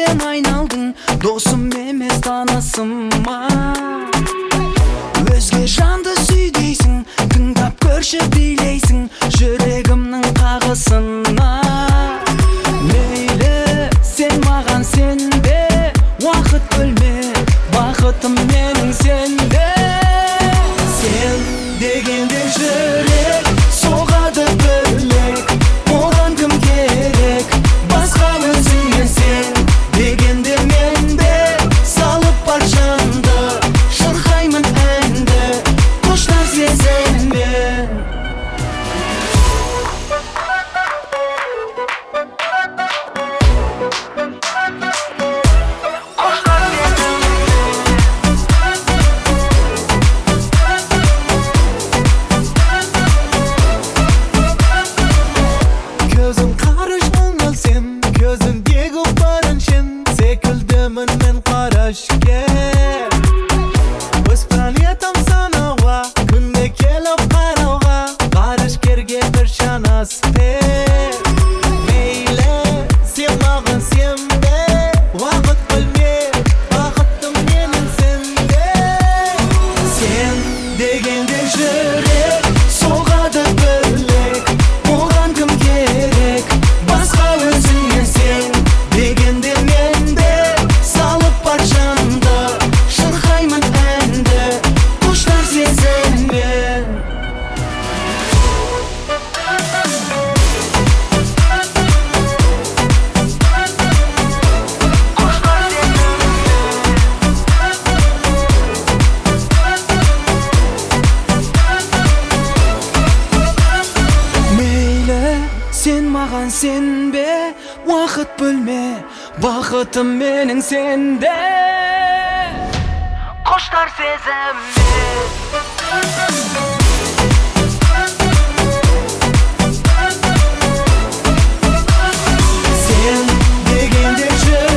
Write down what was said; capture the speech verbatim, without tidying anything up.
Sen aynaldın dostum emez tanasıma. Özge жанды süydeysin, tыңдап көрші билейсің жүрегімнің қағысына. Мейлі сен маған сенбе, уақыт бөлме, бақытым менің сенде. Сен дегенде жүрек соғады бөлек, оған кім керек, басқа өзіңе. Сен дегенде менде салып бар жанды, шырқаймын әнді, құштар сезіммен. Көзің қарыш аңылсен, көзіңдегі барыншын секілдімін мен қарашке. Өз планетам санауға, күнде келіп қарауға, ғарышкерге бір шанаспен. Мейлі сен маған сенбе, уақыт бөлме, бақытым менің сенде. Сен дегенде жүрек соғады бөлек, оған кім керек, басқа өзіңе. Сен дегенде менде салып бар жанды, шырқаймын әнді, құштар сезіммен. Мейлі сен маған сенбе, уақыт бөлме, бақытым менің сенде. Құштар сезіммен. Sen degende жүрек